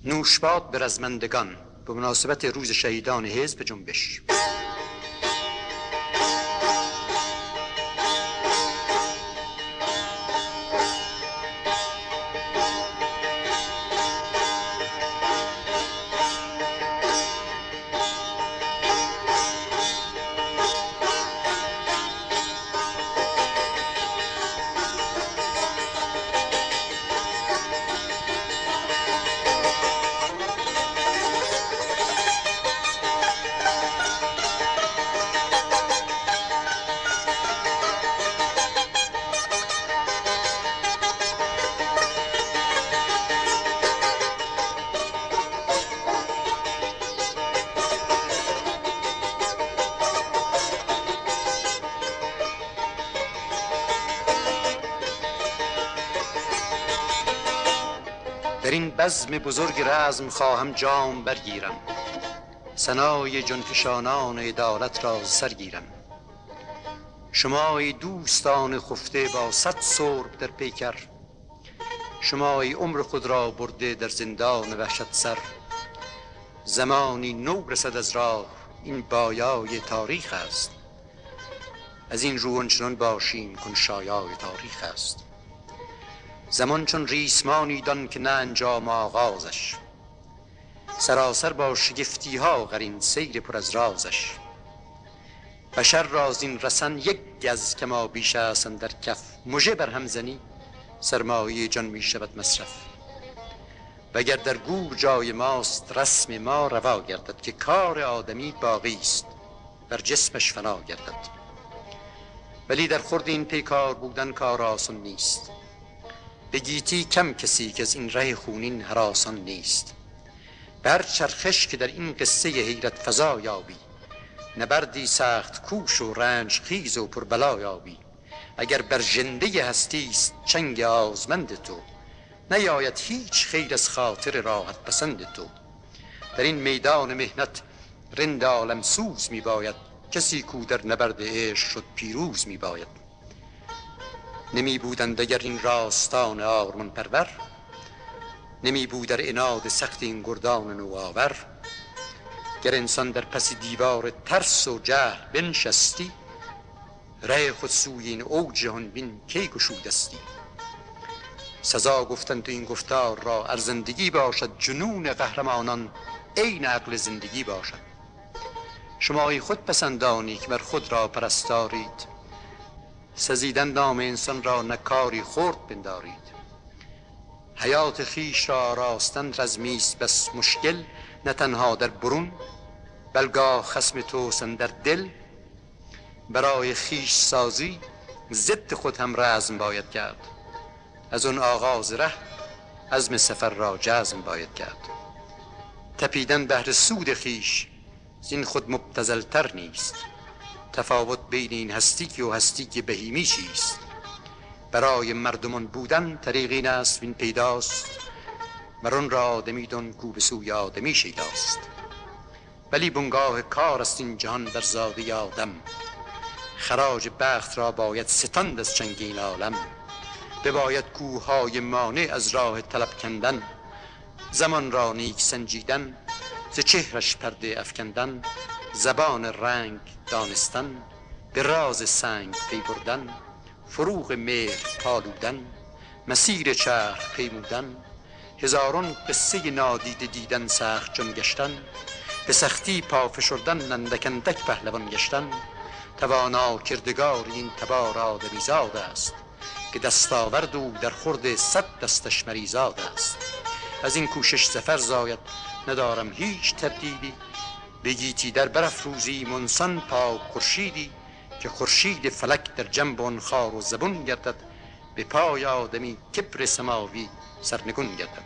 نوشباد به رزمندگان به مناسبت روز شهیدان حزب جنبش. در این بزم بزرگ رزم خواهم جام برگیرم، ثنای جانفشانان عدالت را سر گیرم. شما ای دوستان خفته با 100 سرب در پیکر، شما ای عمر خود را برده در زندان وحشت سر. زمانی نو رسد از راه، این بایای تاریخ است، از این رو آنچنان باشیم کن شایای تاریخ است. زمان چون ریسمانی دان که نه انجام آغازش، سراسر با شگفتی ها قرین سیر پر از رازش. بشر را زین رسن یک گز که ما بیش است در کف، مژه بر هم زنی سرمایه جان می شود مصرف. وگر در گور جای ماست رسم ما روا گردد، که کار آدمی باقی است بر جسمش فنا گردد. ولی در خورد این پیکار بودن کار آسان نیست، به گیتی کم کسی که از این ره خونین هراسان نیست. بر چرخش که در این قصه حیرت فزا یابی، نبردی سخت کوش و رنج خیز و پربلا یابی. اگر بر ژنده هستی است چنگ آزمند تو، نیاید هیچ خیر از خاطر راحت پسند تو. در این میدان مهنت رند عالم سوز می باید، کسی کو در نبرد عشق شد پیروز می باید. نمی بودند اگر این راستان آرمان پرور، نمی بود در عناد سخت این گردان نوآور. گر انسان در پس دیوار ترس و جهل بنشستی، ره خود سوی این اوج جهان بین کی گشودستی. سزا گفتن تو این گفتار را ارزندگی باشد، جنون قهرمانان عین عقل زندگی باشد. شما ای خود پسندانی که بر خود را پرستارید، سزیدن نام انسان را نکاری خرد بندارید. حیات خیش را آراستن رزمی است بس مشکل، نه تنها در برون بلگاه خصم توست اندر دل. برای خیش سازی ضد خود هم رزم باید کرد، از اون آغاز ره عزم سفر را جزم باید کرد. تپیدن بهر سود خیش زین خود مبتذل تر نیست، تفاوت بین این هستی و هستی بهیمی چیست. برای مردمان بودن طریق این است وین پیداست، مرون را آدمی دان کو به سوی آدمی شیداست. ولی بنگاه کار است این جهان بر زاده آدم، خراج بخت را باید ستاند از چنگ این عالم. بباید کوههای مانع از راه طلب کندن، زمان را نیک سنجیدن ز چهرش پرده افکندن. زبان رنگ دانستن به راز سنگ پی بردن، فروغ مهر پالودن مسیر چرخ پیمودن. هزاران قصه نادیده دیدن سخت جان گشتن، به سختی پا فشردن اندک اندک پهلوان گشتن. توانا کردگار این تبار آدمی زاد است، که دستاورد او در خورد 100 دستش مریزاد است. از این کوشش ظفر زاید ندارم هیچ تردیدی، به گیتی در برافروزی منسان پاک خورشیدی. که خورشید فلک در جنب آن خار و زبون گردد، به پای آدمی کبر سماوی سرنگون گردد.